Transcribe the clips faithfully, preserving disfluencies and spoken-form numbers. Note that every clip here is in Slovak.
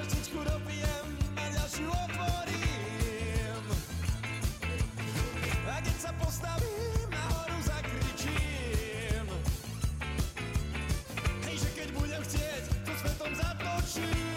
vrštičku dopijem a ďalšiu otvorím. A keď sa postavím, nahoru zakričím. Hej, že keď budem chcieť, to svetom zatočím.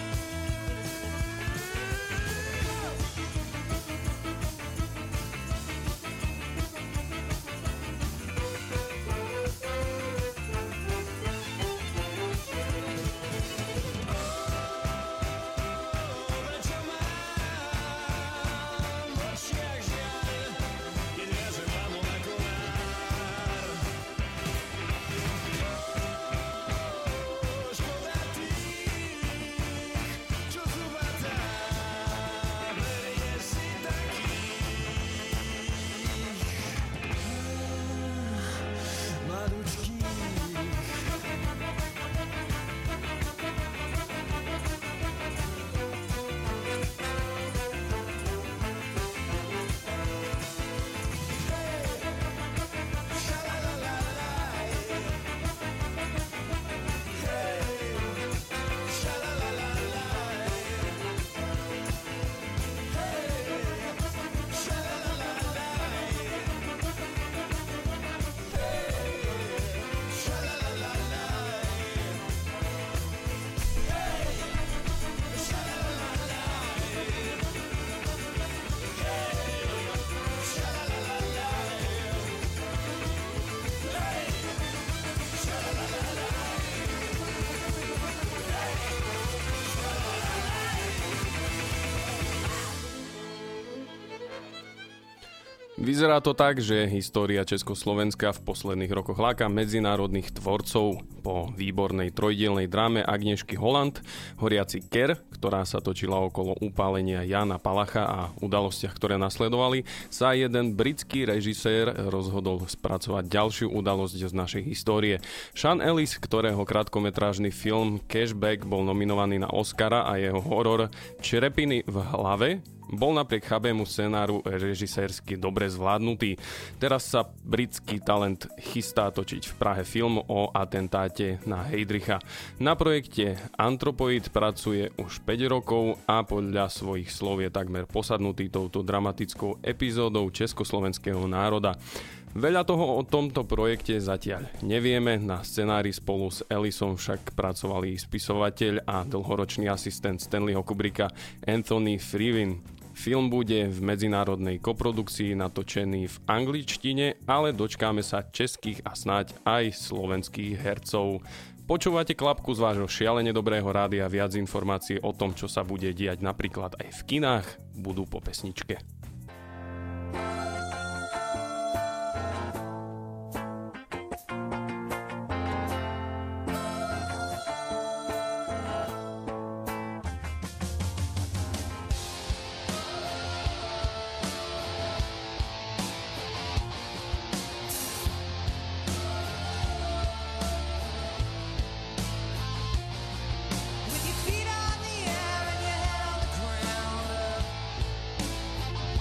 Vyzerá to tak, že história Československa v posledných rokoch láka medzinárodných tvorcov. Po výbornej trojdielnej dráme Agnieszky Holland, Horiaci ker, ktorá sa točila okolo upálenia Jána Palacha a udalostiach, ktoré nasledovali, sa jeden britský režisér rozhodol spracovať ďalšiu udalosť z našej histórie. Sean Ellis, ktorého krátkometrážny film Cashback bol nominovaný na Oscara, a jeho horor Črepiny v hlave bol napriek chabému scenáru režisérsky dobre zvládnutý. Teraz sa britský talent chystá točiť v Prahe film o atentáte na Heydricha. Na projekte Antropoid pracuje už päť rokov a podľa svojich slov je takmer posadnutý touto dramatickou epizódou československého národa. Veľa toho o tomto projekte zatiaľ nevieme, na scenári spolu s Ellisom však pracovali spisovateľ a dlhoročný asistent Stanleyho Kubricka Anthony Frewin. Film bude v medzinárodnej koprodukcii natočený v angličtine, ale dočkáme sa českých a snáď aj slovenských hercov. Počúvate klapku z vášho šialene dobrého rádia, viac informácií o tom, čo sa bude diať napríklad aj v kinách, budú po pesničke. With your feet on the air and your head on the ground,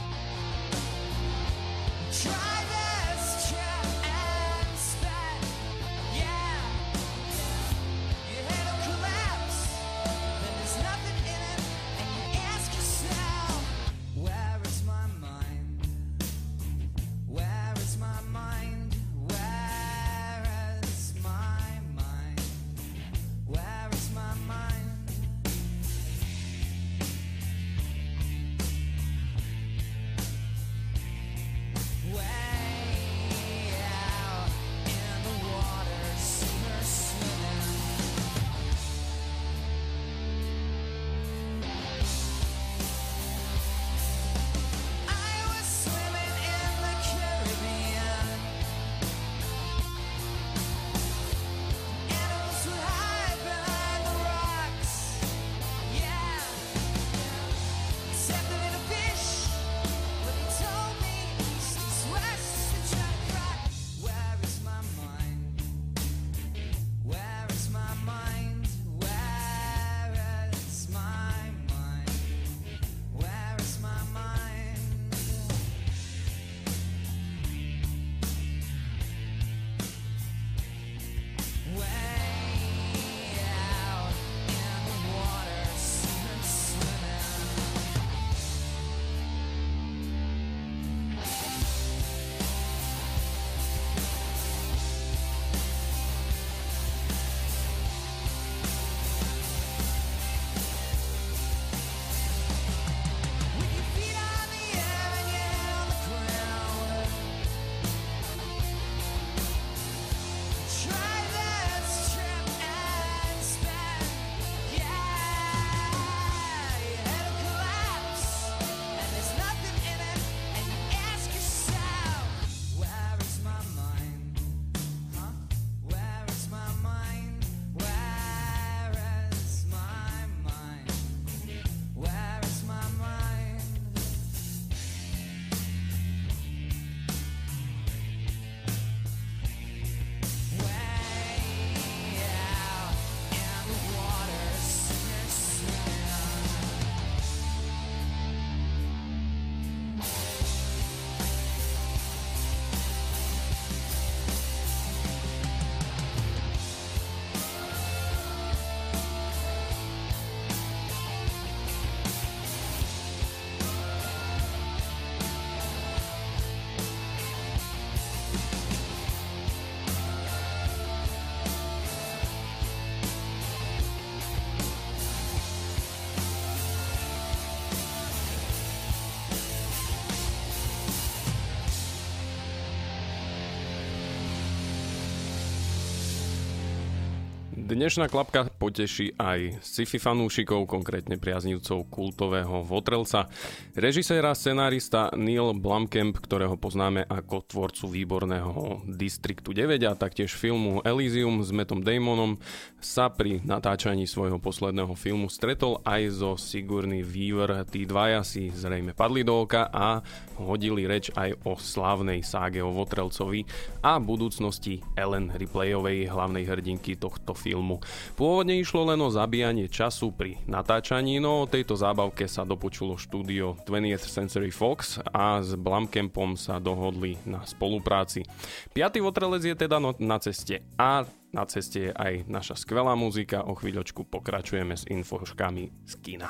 Dnešná klapka poteší aj sci-fi fanúšikov, konkrétne priaznivcov kultového Votrelca. Režiséra, scenárista Neil Blomkamp, ktorého poznáme ako tvorcu výborného Distriktu deväť a taktiež filmu Elysium s Mattom Damonom, sa pri natáčaní svojho posledného filmu stretol aj so Sigourney Weaver. Tí dvaja si zrejme padli do oka a hodili reč aj o slávnej ságe o Votrelcovi a budúcnosti Ellen Ripleyovej, hlavnej hrdinky tohto filmu. Pôvodne išlo len o zabíjanie času pri natáčaní, no o tejto zábavke sa dopočulo štúdio twentieth Century Fox a s Blomkampom sa dohodli na spolupráci. Piatý Votrelec je teda no, na ceste a na ceste je aj naša skvelá muzika. O chvíľočku pokračujeme s infoškami z kina.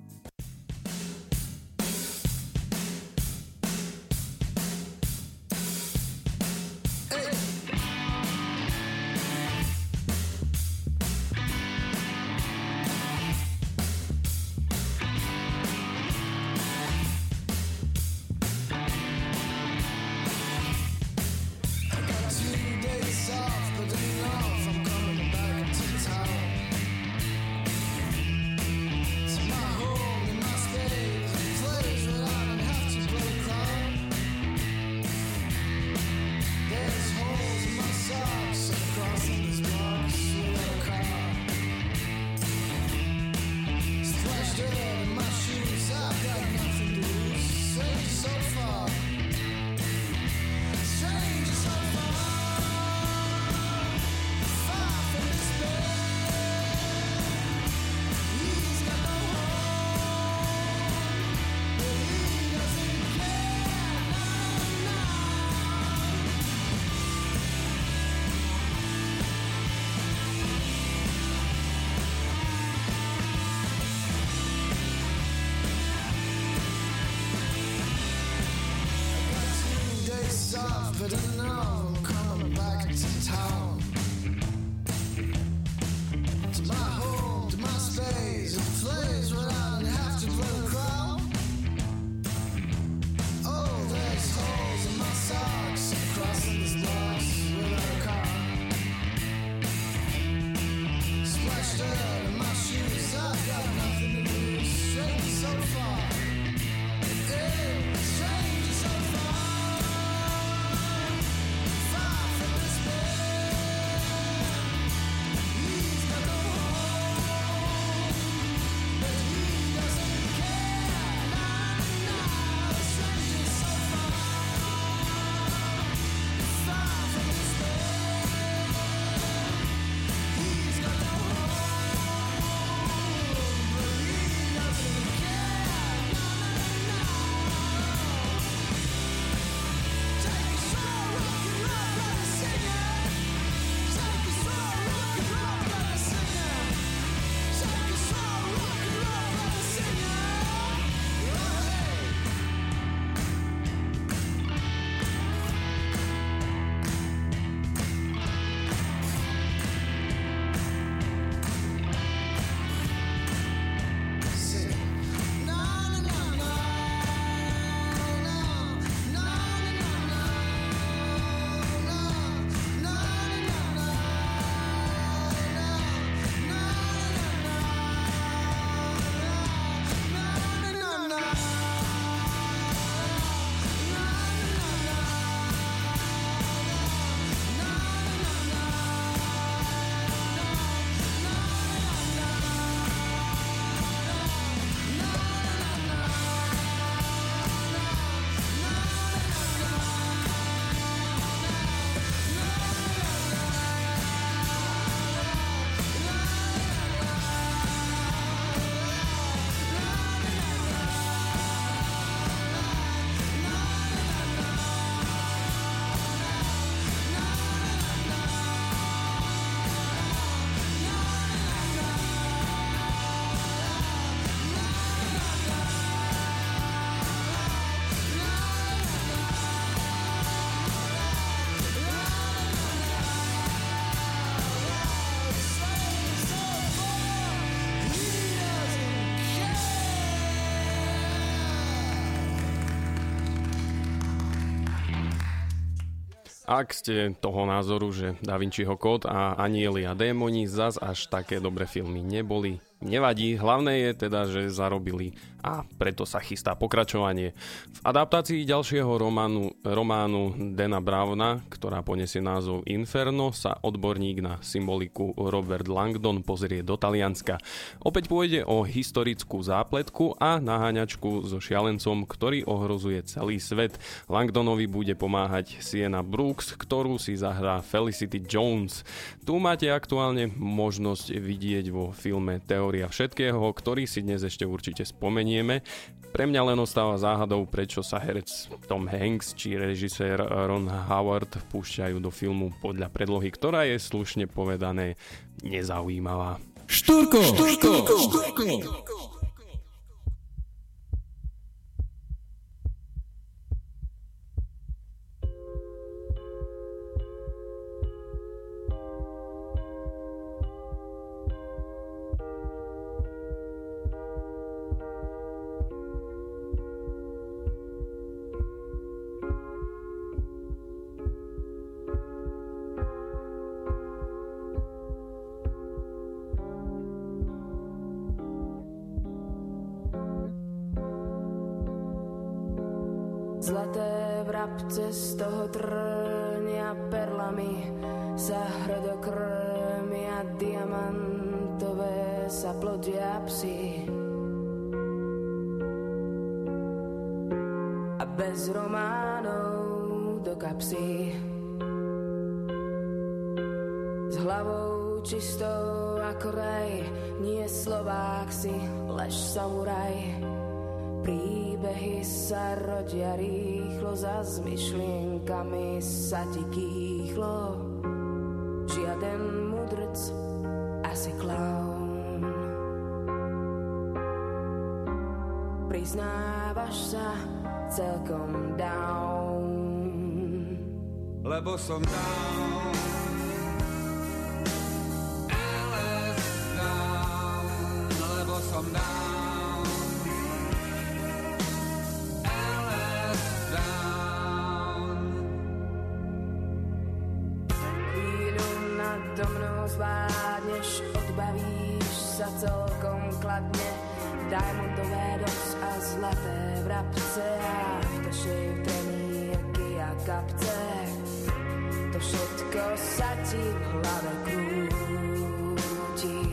But I know I'm coming back to town, to my home, to my space, a place where I don't have to play the crowd. Oh, there's holes in my socks, crossing this box without a car. Splashed dirt in my shoes, I've got nothing to lose. Straight so far, yeah, strange so far. Ak ste toho názoru, že Da Vinciho kód a Anieli a démoni zas až také dobré filmy neboli, nevadí, hlavné je teda, že zarobili a preto sa chystá pokračovanie. V adaptácii ďalšieho románu, románu Dana Browna, ktorá poniesie názov Inferno, sa odborník na symboliku Robert Langdon pozrie do Talianska. Opäť pôjde o historickú zápletku a naháňačku so šialencom, ktorý ohrozuje celý svet. Langdonovi bude pomáhať Sienna Brooks, ktorú si zahrá Felicity Jones. Tu máte aktuálne možnosť vidieť vo filme Teória všetkého, ktorý si dnes ešte určite spomenieme. Pre mňa len ostáva záhadou, prečo sa herec Tom Hanks či režisér Ron Howard púšťajú do filmu podľa predlohy, ktorá je slušne povedané nezaujímavá. Štúrko! Štúrko! Štúrko! Zlaté vrabce z toho trnia perlami sa hrdo krmia, diamantové sa plodia psi. A bez románov do kapsy, s hlavou čistou ako raj, nie Slovák si, lež samuraj. Príbehy sa rodia rýchlo, za s myšlienkami sa ti kýchlo. Žiaden mudrc, asi klaun. Priznávaš sa celkom down, lebo som down. el es down, lebo som down. Do mnou zvládneš, odbavíš sa celkom kladne. Diamondové dos a zlaté vrabce a vtešej trenírky a kapce. To všetko sa ti v hlave krúti.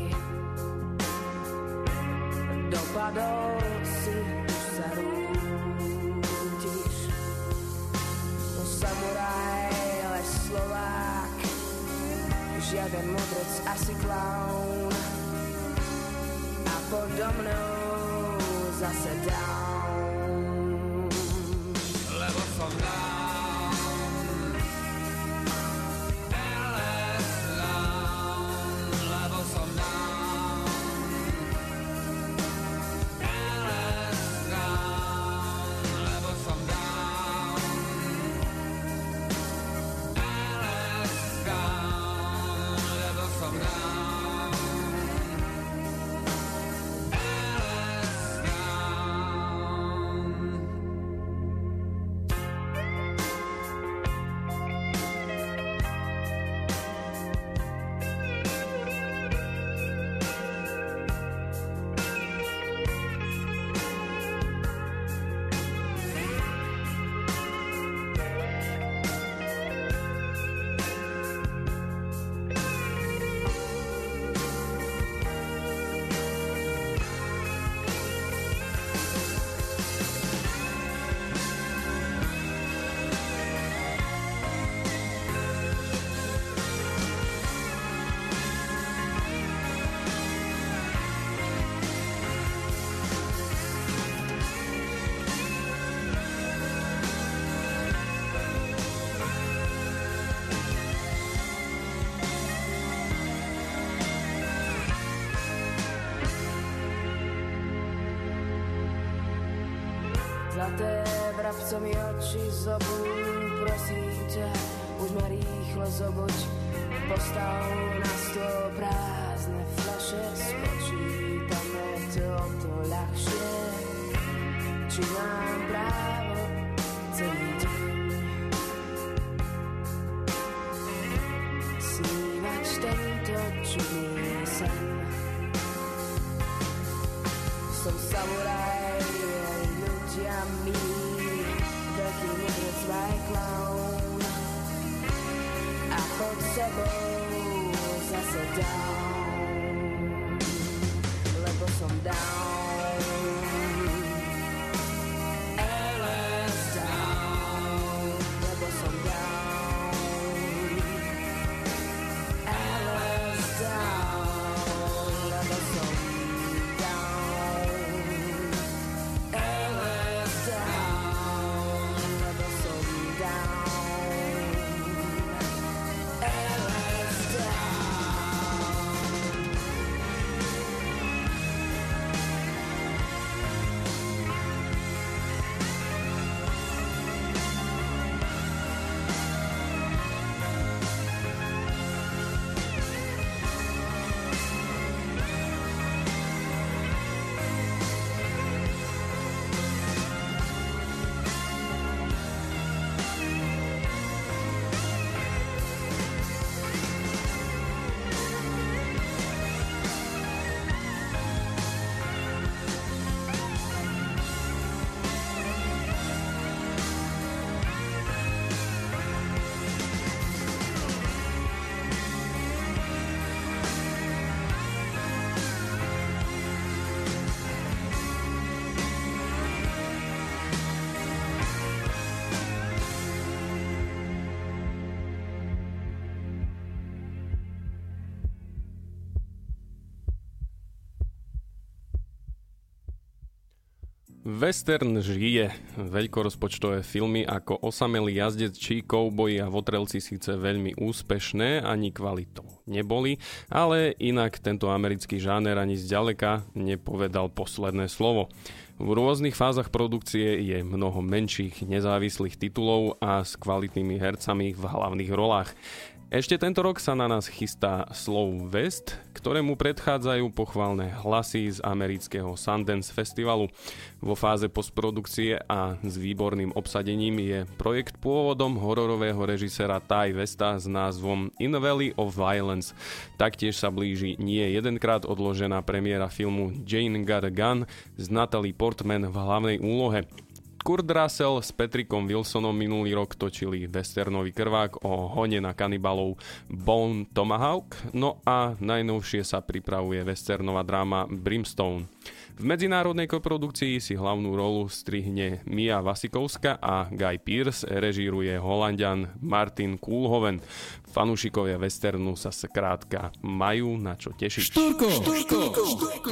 Dopadol si, už sa rútiš. No samuraj, lež Slovák, žiaden mudrc, asi klaun. A podo mnou zase down, lebo som down. el es down, lebo som down. el es down, lebo som down. el es down, lebo som down. Zlaté vrabcovi oči zobuď, prosím ťa, už ma rýchlo zobuď. Postav na stôl prázdne fľaše, spočítame to, to ľahšie. Či mám právo celý deň samuraj, ľudia milí, veľký mudrec aj klaun. A pod sebou zase down, lebo som down. el es down, lebo som down. el es down, lebo som down. el es down, lebo som down. el es down. Western žije. Veľkorozpočtové filmy ako Osamelý jazdec či Kouboji a votrelci síce veľmi úspešné, ani kvalitou neboli, ale inak tento americký žáner ani zďaleka nepovedal posledné slovo. V rôznych fázach produkcie je mnoho menších nezávislých titulov a s kvalitnými hercami v hlavných rolách. Ešte tento rok sa na nás chystá Slow West, ktorému predchádzajú pochválne hlasy z amerického Sundance Festivalu. Vo fáze postprodukcie a s výborným obsadením je projekt pôvodom hororového režisera Ty Westa s názvom In a Valley of Violence. Taktiež sa blíži nie jedenkrát odložená premiéra filmu Jane Got a Gun s Natalie Portman v hlavnej úlohe. Kurt Russell s Patrickom Wilsonom minulý rok točili westernový krvák o hone na kanibalov Bone Tomahawk, no a najnovšie sa pripravuje westernová dráma Brimstone. V medzinárodnej koprodukcii si hlavnú rolu strihne Mia Wasikowska a Guy Pearce režíruje Holanďan Martin Koolhoven. Fanúšikovia westernu sa skrátka majú na čo tešiť. Štúrko, štúrko, štúrko.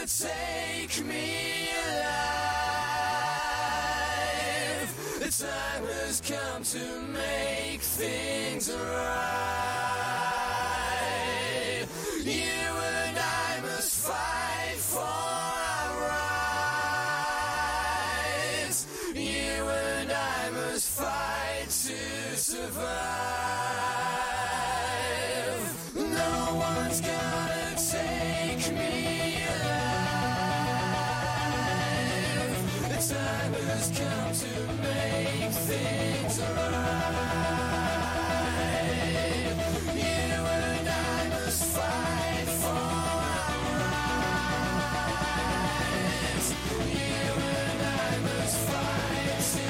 take me alive. The time has come to make things right. You and I must fight for our rights. You and I must fight to survive. No one's gonna take me alive. The time has come to make things right. You and I must fight for our rights. You and I must fight to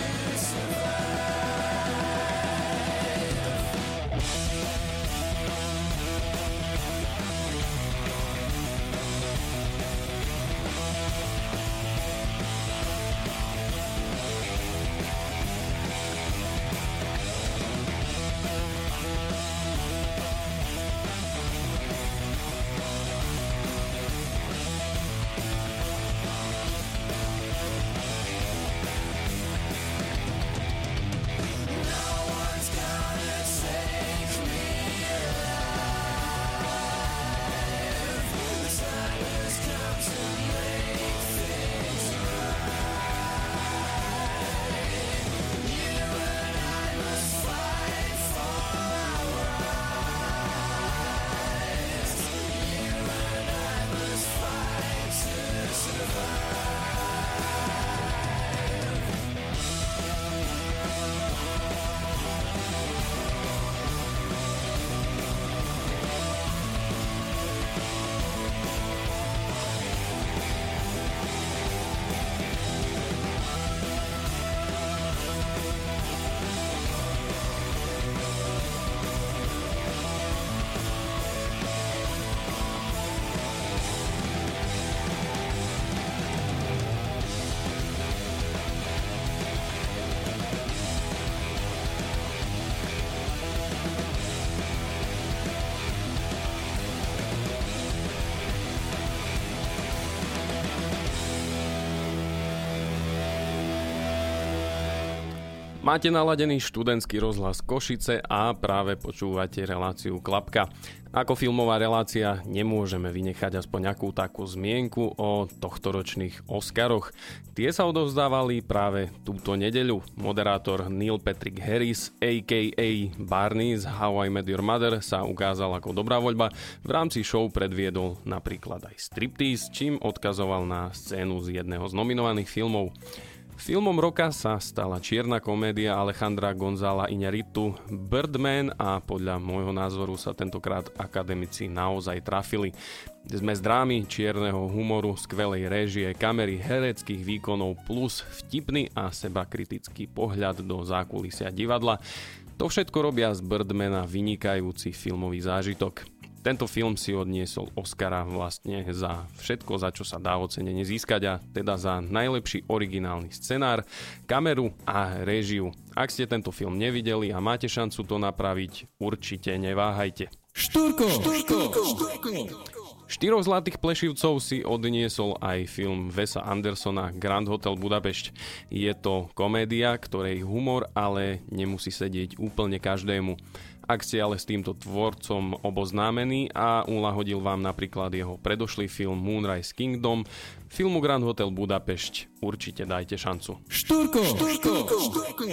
Máte naladený študentský rozhlas Košice a práve počúvate reláciu Klapka. Ako filmová relácia nemôžeme vynechať aspoň nejakú takú zmienku o tohtoročných Oscaroch. Tie sa odovzdávali práve túto nedeľu. Moderátor Neil Patrick Harris, a ká a. Barney z How I Met Your Mother, sa ukázal ako dobrá voľba. V rámci show predviedol napríklad aj striptease, čím odkazoval na scénu z jedného z nominovaných filmov. Filmom roka sa stala čierna komédia Alejandra Gonzála Iñárritu Birdman a podľa môjho názoru sa tentokrát akademici naozaj trafili. Sme z drámy, čierneho humoru, skvelej réžie, kamery, hereckých výkonov plus vtipný a sebakritický pohľad do zákulisia divadla. To všetko robia z Birdmana vynikajúci filmový zážitok. Tento film si odniesol Oscara vlastne za všetko, za čo sa dá ocenenie získať, a teda za najlepší originálny scenár, kameru a réžiu. Ak ste tento film nevideli a máte šancu to napraviť, určite neváhajte. Štúrko! Štúrko! Štúrko! Štyroch zlatých plešivcov si odniesol aj film Wesa Andersona Grand Hotel Budapešť. Je to komédia, ktorej humor ale nemusí sedieť úplne každému. Ak ste ale s týmto tvorcom oboznámení a uľahodil vám napríklad jeho predošlý film Moonrise Kingdom, filmu Grand Hotel Budapešť určite dajte šancu. Štúrko! Štúrko! Štúrko!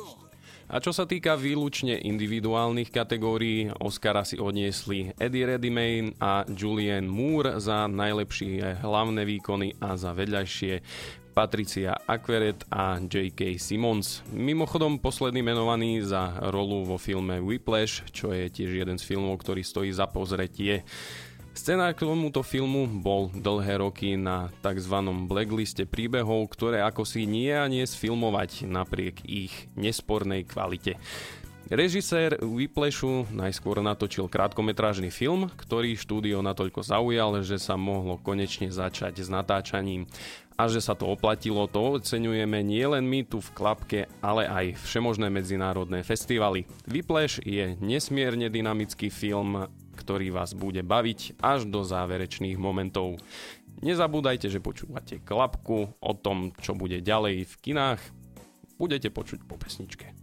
A čo sa týka výlučne individuálnych kategórií, Oscara si odniesli Eddie Redmayne a Julianne Moore za najlepšie hlavné výkony a za vedľajšie Patricia Arquette a J K. Simmons. Mimochodom posledný menovaný za rolu vo filme Whiplash, čo je tiež jeden z filmov, ktorý stojí za pozretie. Scenár k tomuto filmu bol dlhé roky na tzv. Blackliste príbehov, ktoré ako si nie a nie sfilmovať napriek ich nespornej kvalite. Režisér Whiplashu najskôr natočil krátkometrážny film, ktorý štúdio natoľko zaujal, že sa mohlo konečne začať s natáčaním. A že sa to oplatilo, to oceňujeme nielen my tu v Klapke, ale aj všemožné medzinárodné festivaly. Whiplash je nesmierne dynamický film, ktorý vás bude baviť až do záverečných momentov. Nezabúdajte, že počúvate Klapku o tom, čo bude ďalej v kinách. Budete počuť po pesničke.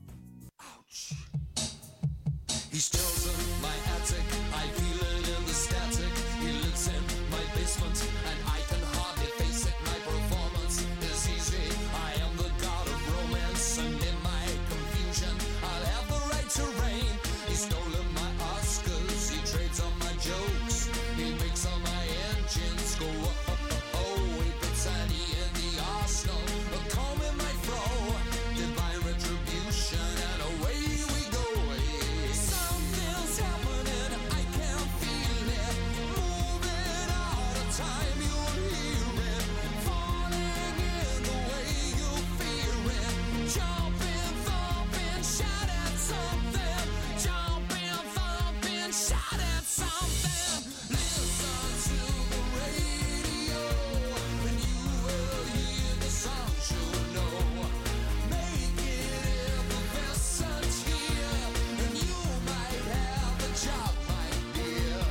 He's chosen my attic, I feel it in the static. He lives in my basement, and I can hardly face it. My performance is easy, I am the god of romance, and in my confusion, I'll have the right to reign. He's stolen my Oscars, he trades on my jokes, he makes all my engines go oh, oh, oh. He puts Annie in the arsenal, a comb in my fro, divine retribution, and away we go. Something's happening, I can feel it, moving out of time, you'll hear it, falling in the way you fear it, jumping, thumping, shout at something, jumping, thumping, shout at something. Listen to the radio, and you will hear the songs you know. Make it effervescent here, and you might have a job, my dear,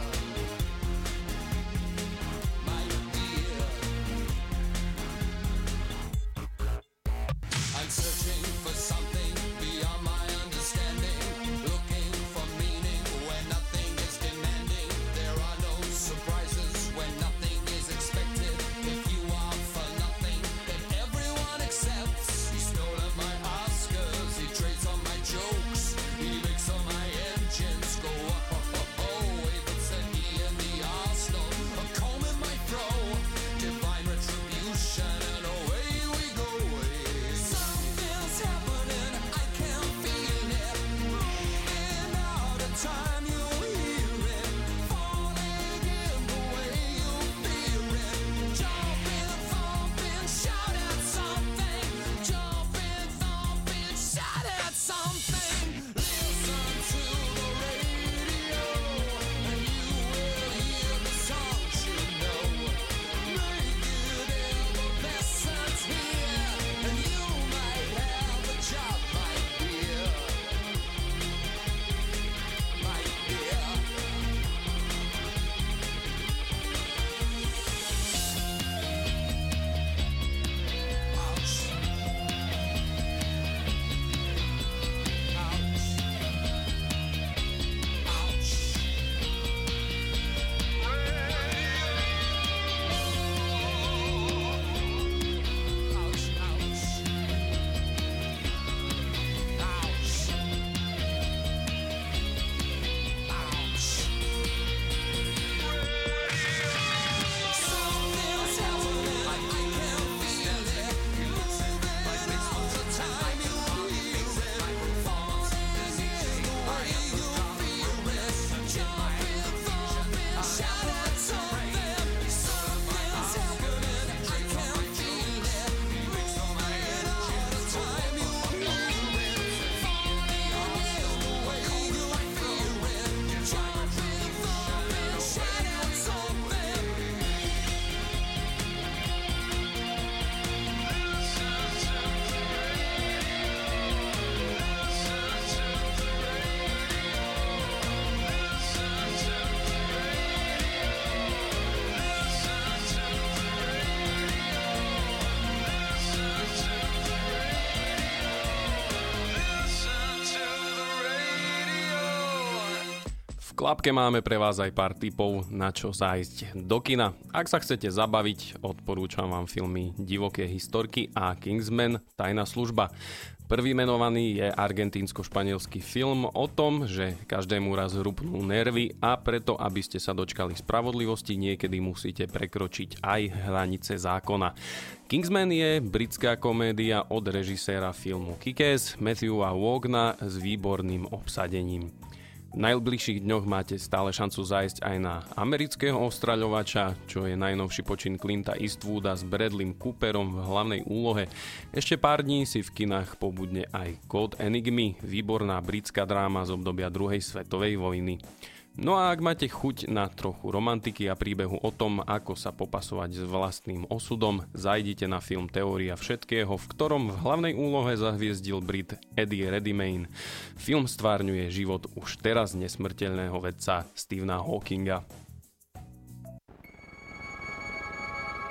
my dear. I'm searching for something beyond my understanding, looking for meaning where nothing is demanding. There are no surprises when nothing is expected. If you are for nothing, then everyone accepts. He's stolen my Oscars, he trades on my jokes, he makes all my engines go oh, oh, oh, oh. He puts a E in the arsenal, a comb in my fro, divine retribution, and away we go. Something's happening, I can feel it, moving out of time, you hear it, falling in the way you fear it, jumping, thumping, shout at something, jumping, thumping, shout at something. Listen to the radio, and you will hear the songs you know. Make it effervescent here, and you might have a job, my dear, my dear. Ouch. Ouch. Ouch. Ouch. Ouch. Ouch. Something's happening, I can feel it, moving all the time, you hear it, falling in the way you fear it, jumping, thumping, shout at something. Something's happening, I can feel it, moving all the time, you hear it, falling in the way you fear it, jumping, thumping, shout at something. V Klapke máme pre vás aj pár tipov, na čo zájsť do kina. Ak sa chcete zabaviť, odporúčam vám filmy Divoké historky a Kingsman Tajná služba. Prvý menovaný je argentínsko-španielský film o tom, že každému raz rupnú nervy a preto, aby ste sa dočkali spravodlivosti, niekedy musíte prekročiť aj hranice zákona. Kingsman je britská komédia od režiséra filmu Kick-Ass Matthewa Vaughana s výborným obsadením. V najbližších dňoch máte stále šancu zájsť aj na Amerického ostraľovača, čo je najnovší počin Clinta Eastwooda s Bradleym Cooperom v hlavnej úlohe. Ešte pár dní si v kinách pobudne aj Code Enigmy, výborná britská dráma z obdobia druhej svetovej vojny. No a ak máte chuť na trochu romantiky a príbehu o tom, ako sa popasovať s vlastným osudom, zajdite na film Teória všetkého, v ktorom v hlavnej úlohe zahviezdil Brit Eddie Redmayne. Film stvárňuje život už teraz nesmrteľného vedca Stephena Hawkinga.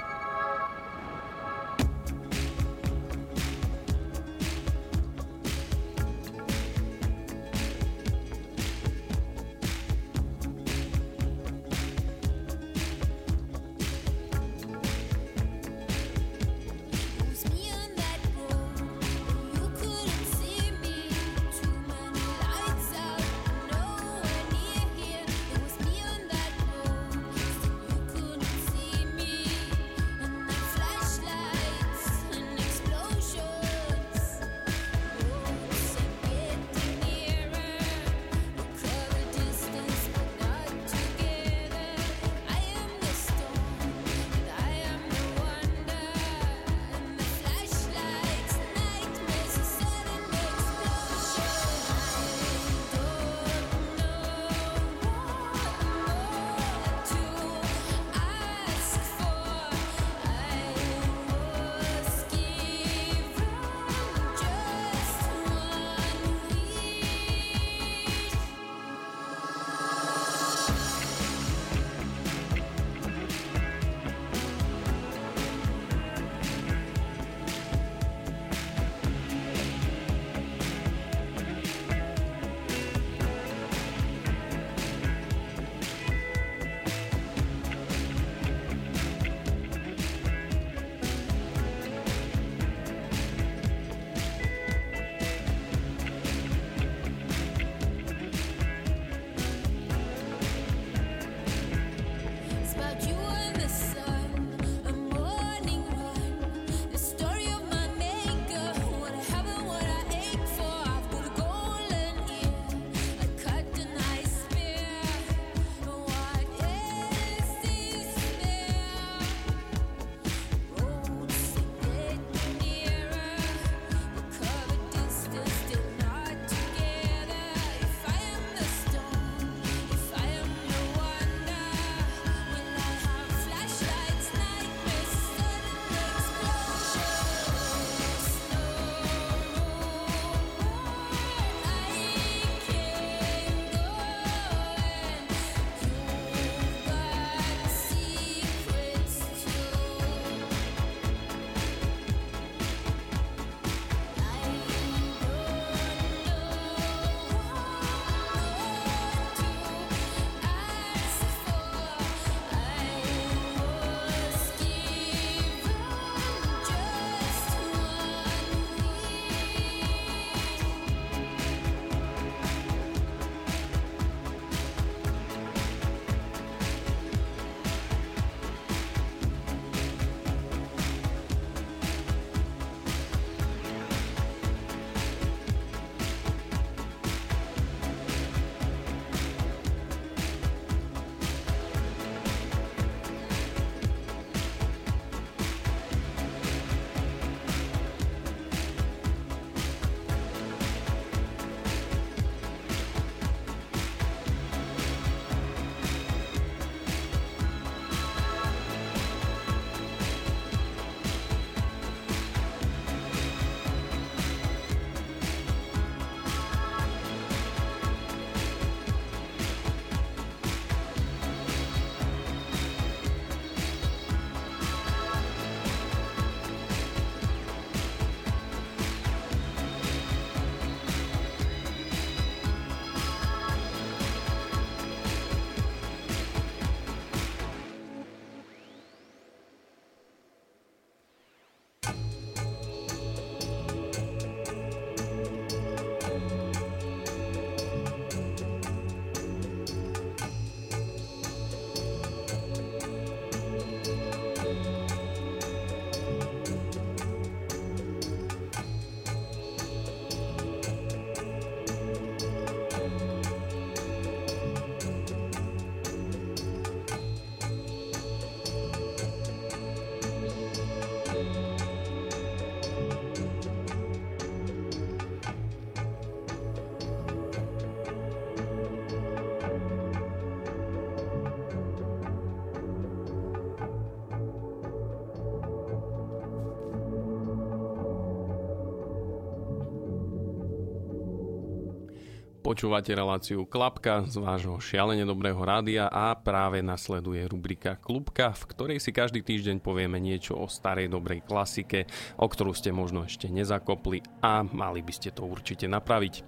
Počúvate reláciu Klapka z vášho šialene dobrého rádia a práve nasleduje rubrika Klubka, v ktorej si každý týždeň povieme niečo o starej dobrej klasike, o ktorú ste možno ešte nezakopli a mali by ste to určite napraviť.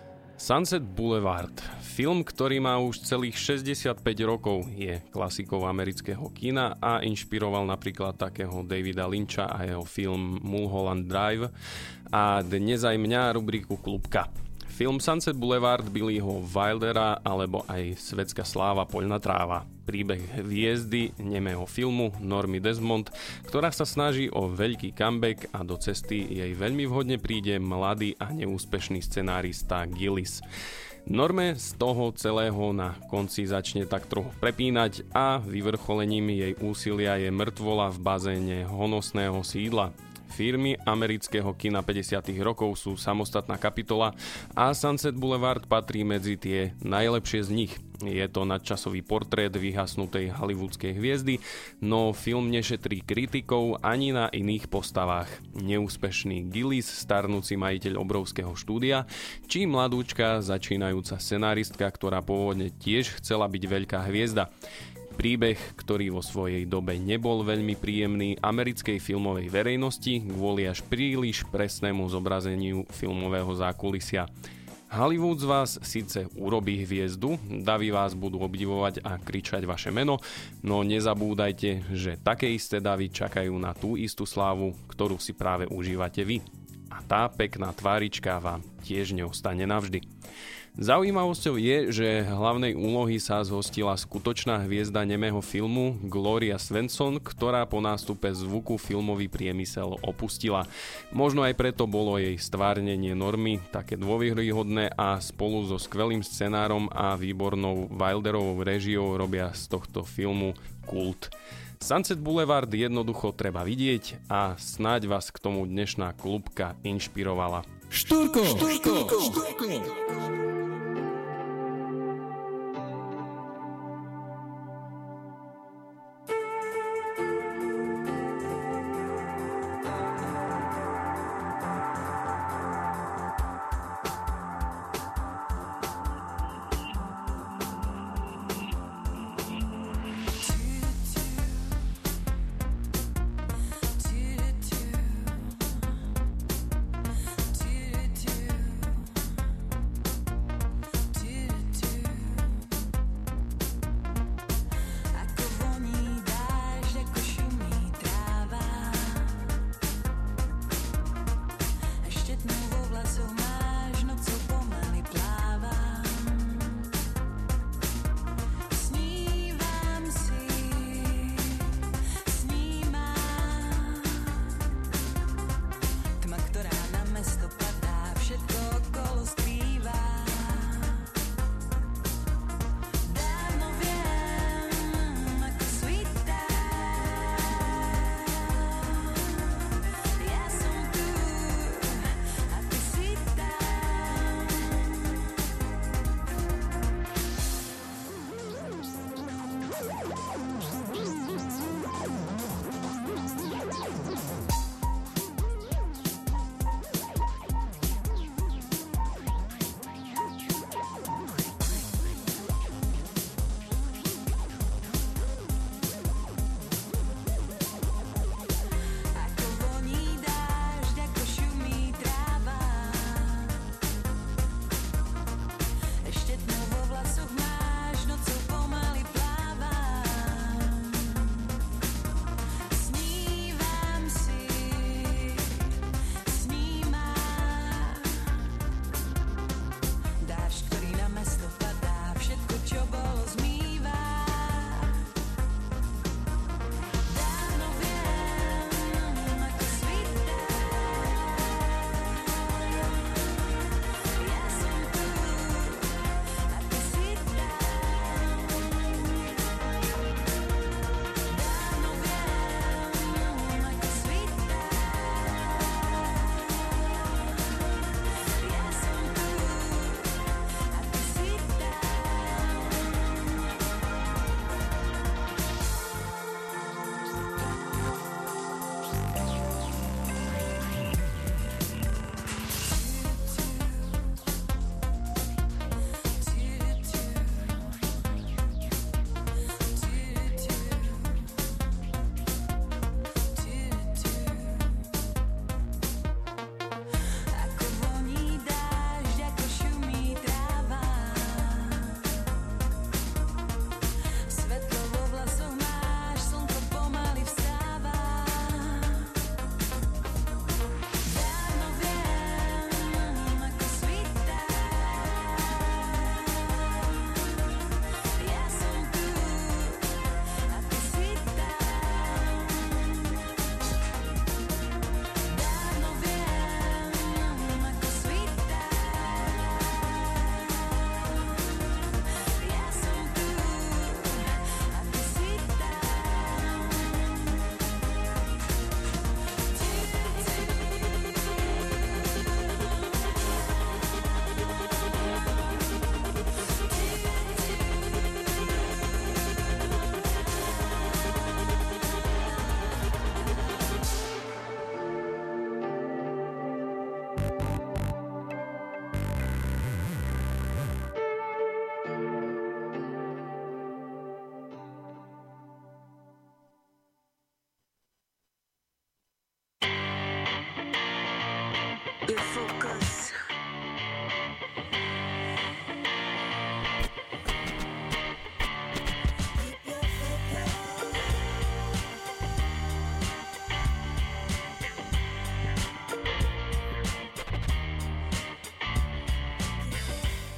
Sunset Boulevard, film, ktorý má už celých šesťdesiatpäť rokov, je klasikou amerického kina a inšpiroval napríklad takého Davida Lyncha a jeho film Mulholland Drive a dnes aj mňa rubriku Klubka. Film Sunset Boulevard Billyho Wildera alebo aj svetská sláva Poľná tráva. Príbeh hviezdy nemého filmu Normy Desmond, ktorá sa snaží o veľký comeback a do cesty jej veľmi vhodne príde mladý a neúspešný scenárista Gillis. Norme z toho celého na konci začne tak trochu prepínať a vyvrcholením jej úsilia je mŕtvola v bazéne honosného sídla. Firmy amerického kina päťdesiatych rokov sú samostatná kapitola a Sunset Boulevard patrí medzi tie najlepšie z nich. Je to nadčasový portrét vyhasnutej hollywoodskej hviezdy, no film nešetrí kritikov ani na iných postavách. Neúspešný Gillis, starnúci majiteľ obrovského štúdia, či mladúčka začínajúca scenáristka, ktorá pôvodne tiež chcela byť veľká hviezda. Príbeh, ktorý vo svojej dobe nebol veľmi príjemný americkej filmovej verejnosti kvôli až príliš presnému zobrazeniu filmového zákulisia. Hollywood z vás síce urobí hviezdu, davy vás budú obdivovať a kričať vaše meno, no nezabúdajte, že také isté davy čakajú na tú istú slávu, ktorú si práve užívate vy. A tá pekná tvárička vám tiež neostane navždy. Zaujímavosťou je, že hlavnej úlohy sa zhostila skutočná hviezda nemého filmu Gloria Swanson, ktorá po nástupe zvuku filmový priemysel opustila. Možno aj preto bolo jej stvárnenie Normy také dôveryhodné a spolu so skvelým scenárom a výbornou Wilderovou réžiou robia z tohto filmu kult. Sunset Boulevard jednoducho treba vidieť a snáď vás k tomu dnešná klubka inšpirovala. Štúrko, štúrko, štúrko.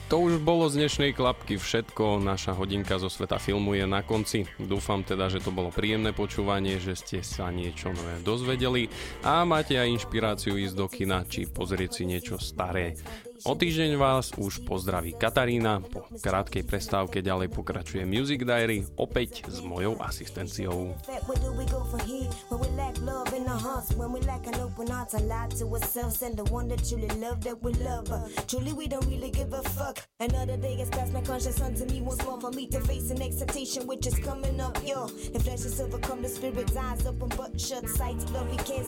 To už bolo z dnešnej klapky všetko. Naša hodinka zo sveta filmu je na konci. Dúfam teda, že to bolo príjemné počúvanie, že ste sa niečo nové dozvedeli a máte aj inšpiráciu ísť do kina či pozrieť si niečo staré. O týždeň vás už pozdraví Katarína. Po krátkej prestávke ďalej pokračuje Music Diary opäť s mojou asistenciou. Another day has passed, my conscience unto me once more for me to face an expectation which is coming up, yo. The flesh is overcome, the spirit's eyes open but shut. Sight's blood, we can't